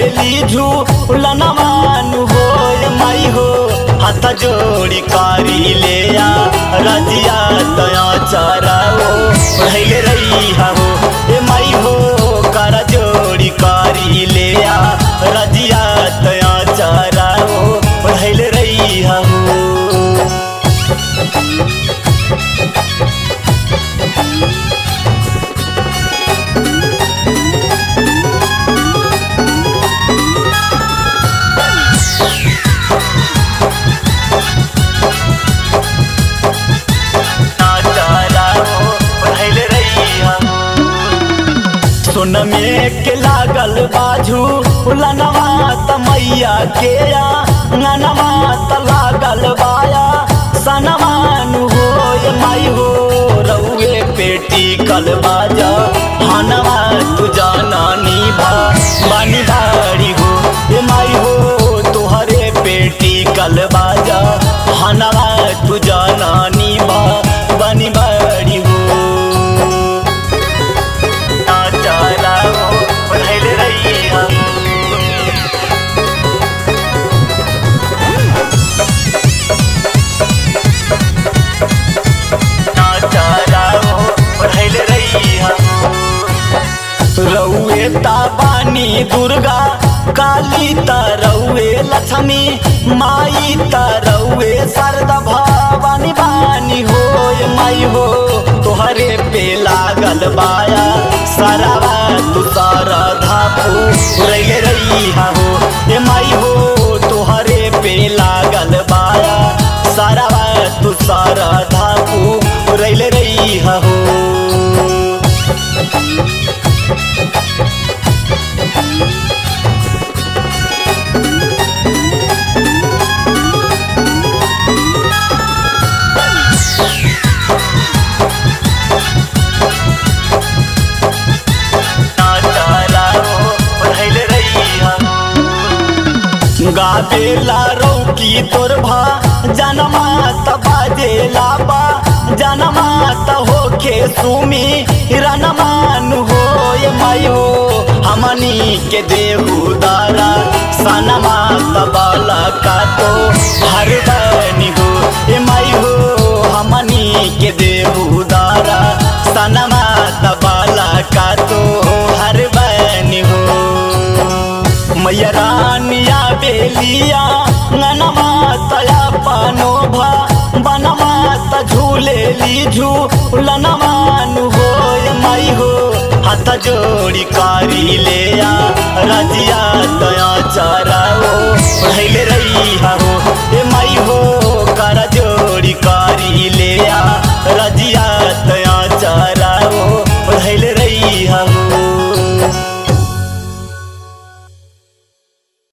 झूलेली झूलनवान हो माई हो हाथ जोड़ी कारी ले आ रजिया दया चराओ पढ़ैले रही हो ए माई हो कर जोड़ी कारी ले आ रजिया दया चराओ पढ़ैले रही हो। सुन में के लागल बाजू लनवा त मैया के ननवा त लागल बाया सनवान हो माई हो रउए पेटी कल बाजा हनवा तू जानानी बानी बाड़ी हो ए माई हो तुहरे पेटी कल बाजा हनवा तू जानानी बानी बाड़ी हो। रउए ताबानी दुर्गा काली तरउए लक्ष्मी माई तरउए शारदा भवानी बानी हो माई हो तोहरे पे लागल बाया सारावा तू शारदा पूरैले रही हो ए माई हो तोहरे पे लागल बाया सारावा तू शारदा पूरैले रही हो। गावेला रौकी तोर भा जनमा त बाजेला बा जनमा त होखे सुमी रनमान हो माई हो हमनी के देहु दारा सनमा त बाला का तो हर बनी हो ए माई हो हमनी के देहु दारा सनमा त बाला का तो हर बनी हो। मैया रानिया बेलिया ननमा तया पानो भा बनवा त झूलेली झूलनवान हो माई हो हाथ जोड़ी कारी ले आ रजिया दया चराओ पढ़ैले रही हो ए माई हो।